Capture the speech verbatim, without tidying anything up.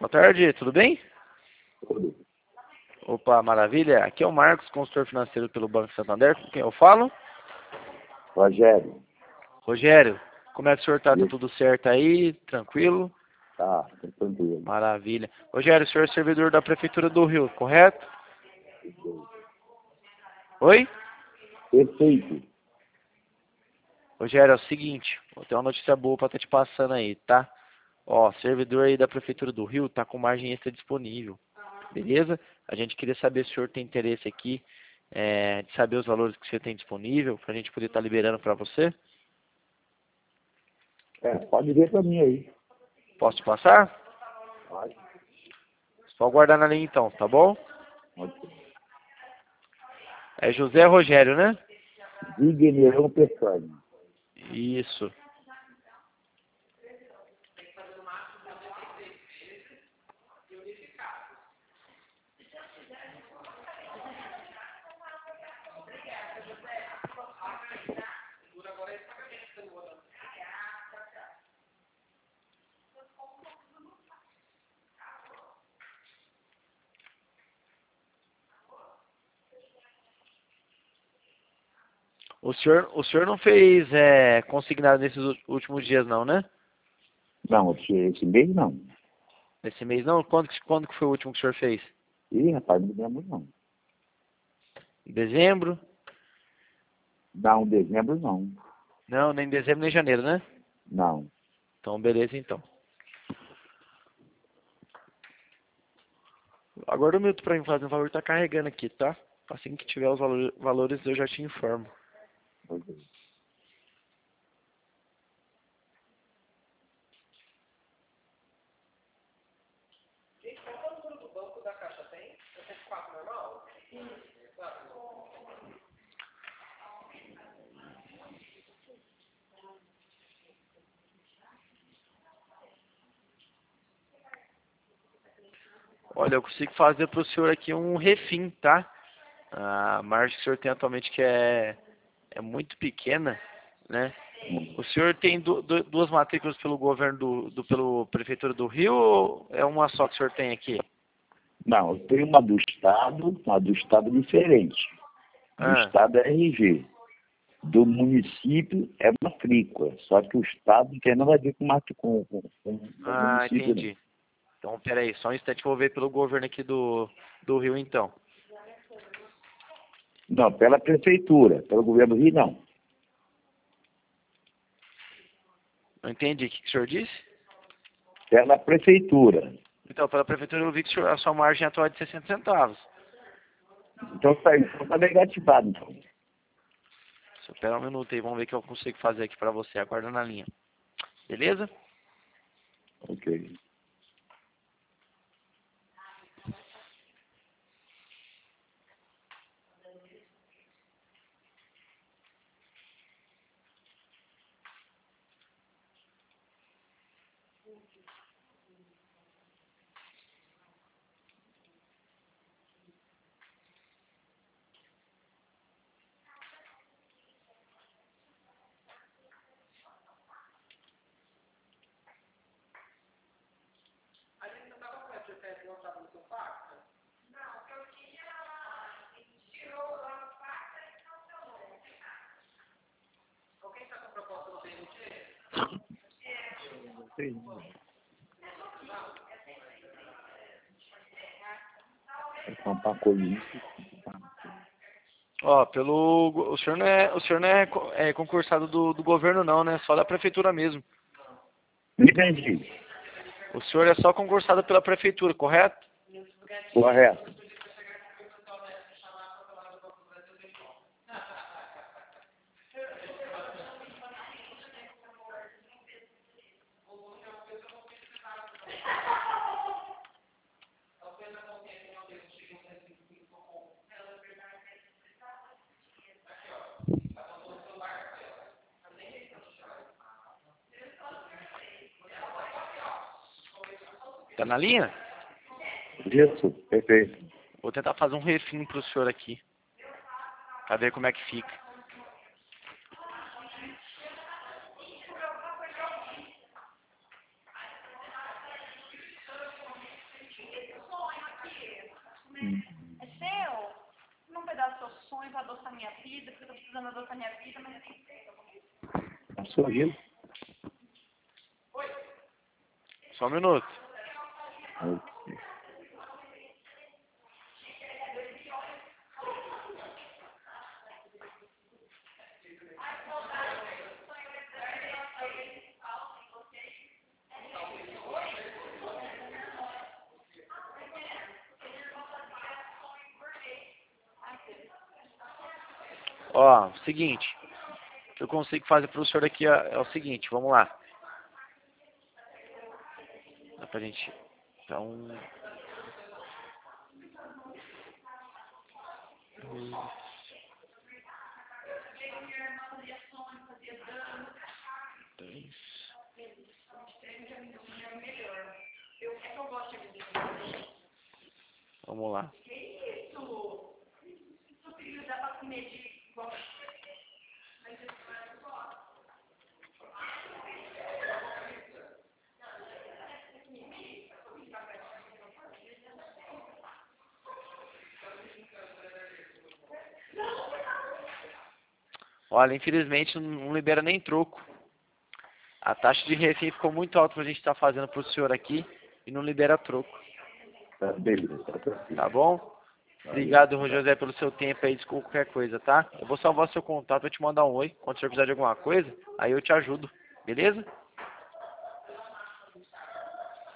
Boa tarde, tudo bem? Tudo. Opa, maravilha. Aqui é o Marcos, consultor financeiro pelo Banco Santander. Com quem eu falo? Rogério. Rogério, como é que o senhor tá? Tá Isso. tudo certo aí? Tranquilo? Tá, tá tranquilo. Maravilha. Rogério, o senhor é servidor da Prefeitura do Rio, correto? Oi? Perfeito. Rogério, é o seguinte, vou ter uma notícia boa pra estar te passando aí, tá? Ó, servidor aí da Prefeitura do Rio tá com margem extra disponível, beleza? A gente queria saber se o senhor tem interesse aqui, é, de saber os valores que você tem disponível, pra gente poder estar liberando pra você. É, pode ver pra mim aí. Posso te passar? Pode. Só aguardar na linha então, tá bom? Pode. É José Rogério, né? Ziguenerão Pestana. Isso. O senhor, o senhor não fez é, consignado nesses ú- últimos dias não, né? Não, esse, esse mês não. Nesse mês não? Quando, que- quando que foi o último que o senhor fez? Ih, rapaz, não lembro não. Em dezembro? Não, dezembro não. Não, nem dezembro nem janeiro, né? Não. Então, beleza então. Agora um minuto pra mim fazer o valor tá carregando aqui, tá? Assim que tiver os valor- valores eu já te informo. Ok. Olha, eu consigo fazer pro senhor aqui um refim, tá? A margem que o senhor tem atualmente que é, é muito pequena, né? O senhor tem du- du- duas matrículas pelo governo do, do pelo prefeitura do Rio ou é uma só que o senhor tem aqui? Não, eu tenho uma do Estado, uma do Estado diferente. Do Ah, Estado é R G. Do município é matrícula. Só que o Estado não tem nada a ver com, matri- com, com, com o ah, município, não. entendi. Então, peraí, só um instante, vou ver pelo governo aqui do, do Rio, então. Não, pela prefeitura. Pelo governo do Rio, não. Não entendi o que, que o senhor disse? Pela prefeitura. Então, pela prefeitura eu vi que o senhor- a sua margem atual é de sessenta centavos. Então tá, então tá negativado, então. Só espera um minuto aí, vamos ver o que eu consigo fazer aqui pra você. Aguarda na linha. Beleza? Ok. São Pacolinho. Ó, pelo... go- O senhor não é, o senhor não é, co- é concursado do, do governo não, né? Só da prefeitura mesmo. Entendi. O senhor é só concursado pela prefeitura, correto? Correto. Tá na linha? Isso, perfeito. Vou tentar fazer um refim pro senhor aqui. Pra ver como é que fica. Hum. É seu? Não vai dar seu sonho para adoçar minha vida, porque eu tô precisando adoçar minha vida, mas assim. Tá sorrindo. Só um minuto. Ok. Ó, seguinte. O que eu consigo fazer pro senhor aqui é, é o seguinte, vamos lá. Dá pra gente... Então... Três... Vamos lá. Olha, infelizmente não libera nem troco. A taxa de refém ficou muito alta pra gente estar fazendo pro senhor aqui e não libera troco. Tá, beleza. Tá tranquilo. Tá bom? Obrigado, José, pelo seu tempo aí, desculpa qualquer coisa, tá? Eu vou salvar seu contato, vou te mandar um oi. Quando o senhor precisar de alguma coisa, aí eu te ajudo. Beleza?